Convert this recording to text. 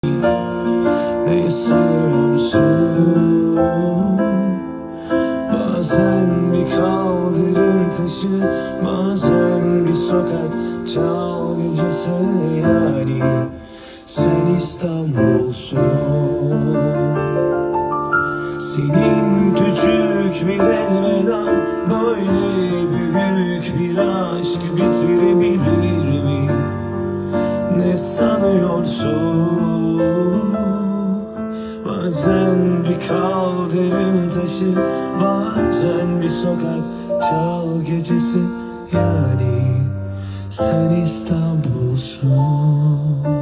Ne sanıyorsun? Bazen bir kaldırım taşı, bazen bir sokak çal gecesi. Yani sen İstanbul'sun. Senin küçük bir elveda böyle büyük bir aşk bitirebilir mi? Ne sanıyorsun? Bazen bir kaldırım taşı, bazen bir sokak çal gecesi. Yani sen İstanbul'sun.